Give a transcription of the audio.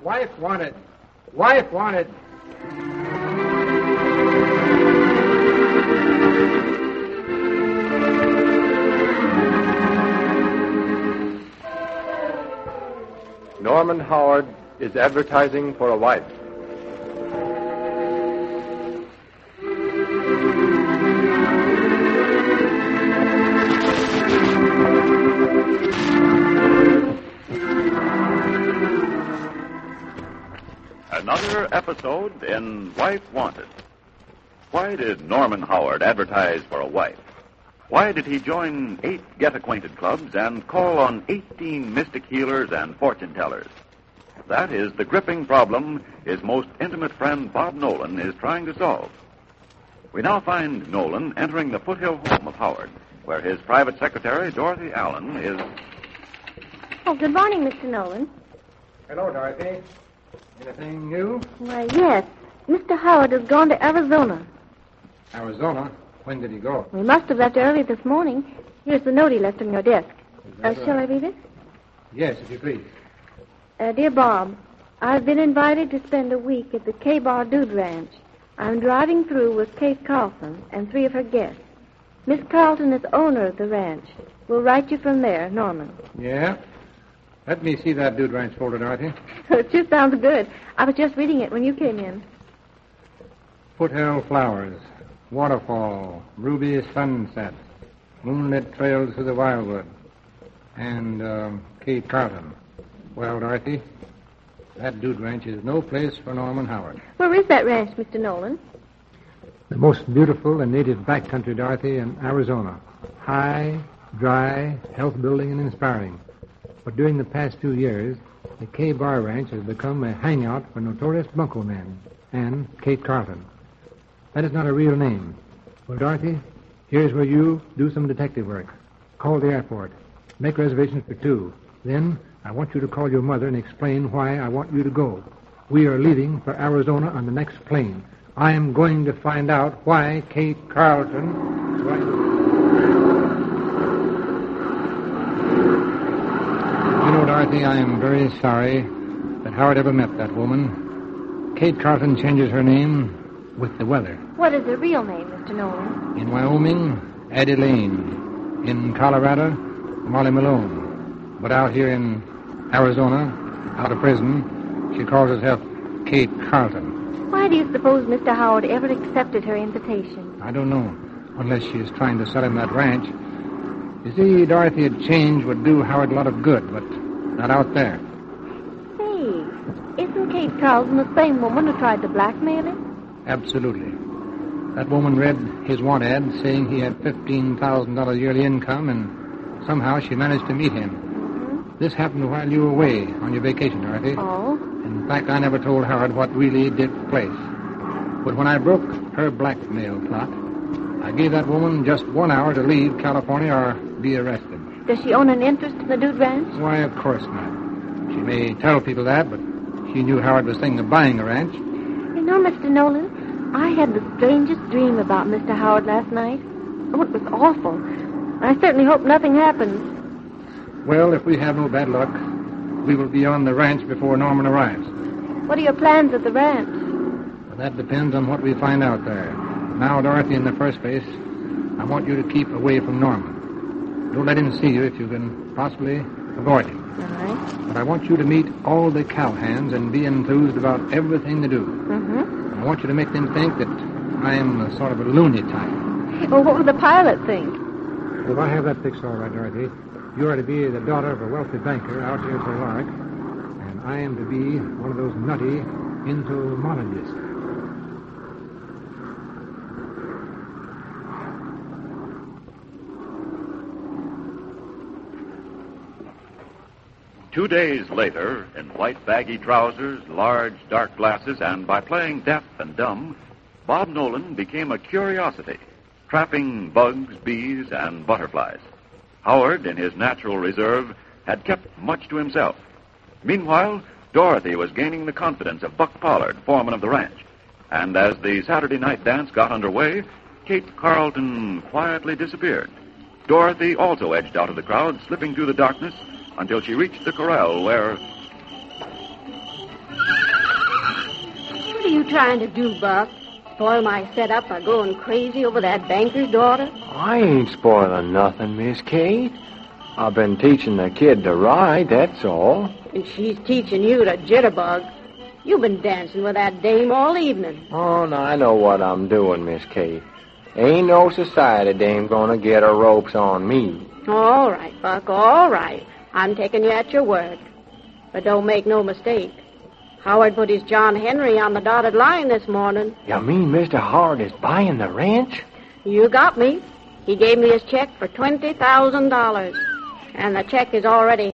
Wife wanted. Wife wanted. Norman Howard is advertising for a wife. Another episode in Wife Wanted. Why did Norman Howard advertise for a wife? Why did he join 8 get-acquainted clubs and call on 18 mystic healers and fortune-tellers? That is the gripping problem his most intimate friend Bob Nolan is trying to solve. We now find Nolan entering the foothill home of Howard, where his private secretary, Dorothy Allen, is... Oh, good morning, Mr. Nolan. Hello, Dorothy. Anything new? Why, yes. Mr. Howard has gone to Arizona. Arizona? When did he go? We must have left early this morning. Here's the note he left on your desk. Shall I read it? Yes, if you please. Dear Bob, I've been invited to spend a week at the K-Bar Dude Ranch. I'm driving through with Kate Carlton and 3 of her guests. Miss Carlton is owner of the ranch. We'll write you from there, Norman. Yeah? Let me see that Dude Ranch folder, Dorothy. It just sounds good. I was just reading it when you came in. Foothill flowers, waterfall, ruby sunset, moonlit trails through the wildwood, and Kate Carlton. Well, Dorothy, that Dude Ranch is no place for Norman Howard. Where is that ranch, Mr. Nolan? The most beautiful and native backcountry, Dorothy, in Arizona. High, dry, health-building, and inspiring. But during the past 2 years, the K-Bar Ranch has become a hangout for notorious bunco men and Kate Carlton. That is not a real name. Well, Dorothy, here's where you do some detective work. Call the airport. Make reservations for 2. Then I want you to call your mother and explain why I want you to go. We are leaving for Arizona on the next plane. I am going to find out why Kate Carlton... You know, Dorothy, I am very sorry that Howard ever met that woman. Kate Carlton changes her name with the weather. What is her real name, Mr. Nolan? In Wyoming, Addie Lane. In Colorado, Molly Malone. But out here in Arizona, out of prison, she calls herself Kate Carlton. Why do you suppose Mr. Howard ever accepted her invitation? I don't know, unless she is trying to sell him that ranch. You see, Dorothy, a change would do Howard a lot of good, but not out there. Hey, isn't Kate Carlton the same woman who tried to blackmail him? Absolutely. That woman read his want ad saying he had $15,000 yearly income, and somehow she managed to meet him. Mm-hmm. This happened while you were away on your vacation, Dorothy. Oh? In fact, I never told Howard what really did place. But when I broke her blackmail plot, I gave that woman just 1 hour to leave California or be arrested. Does she own an interest in the Dude Ranch? Why, of course not. She may tell people that, but she knew Howard was thinking of buying a ranch. You know, Mr. Nolan, I had the strangest dream about Mr. Howard last night. Oh, it was awful. I certainly hope nothing happens. Well, if we have no bad luck, we will be on the ranch before Norman arrives. What are your plans at the ranch? Well, that depends on what we find out there. Now, Dorothy, in the first place, I want you to keep away from Norman. Don't let him see you if you can possibly avoid him. All right. But I want you to meet all the cowhands and be enthused about everything they do. Mm-hmm. I want you to make them think that I am a sort of a loony type. Well, what would the pilot think? Well, I have that fixed all right, Dorothy. You are to be the daughter of a wealthy banker out here at the Lark, and I am to be one of those nutty entomologists. 2 days later, in white baggy trousers, large dark glasses, and by playing deaf and dumb, Bob Nolan became a curiosity, trapping bugs, bees, and butterflies. Howard, in his natural reserve, had kept much to himself. Meanwhile, Dorothy was gaining the confidence of Buck Pollard, foreman of the ranch. And as the Saturday night dance got underway, Kate Carlton quietly disappeared. Dorothy also edged out of the crowd, slipping through the darkness until she reached the corral where... trying to do, Buck? Spoil my setup by going crazy over that banker's daughter? I ain't spoiling nothing, Miss Kate. I've been teaching the kid to ride, that's all. And she's teaching you to jitterbug. You've been dancing with that dame all evening. Oh, now I know what I'm doing, Miss Kate. Ain't no society dame gonna get her ropes on me. All right, Buck, all right. I'm taking you at your word. But don't make no mistake. Howard put his John Henry on the dotted line this morning. You mean Mr. Howard is buying the ranch? You got me. He gave me his check for $20,000. And the check is already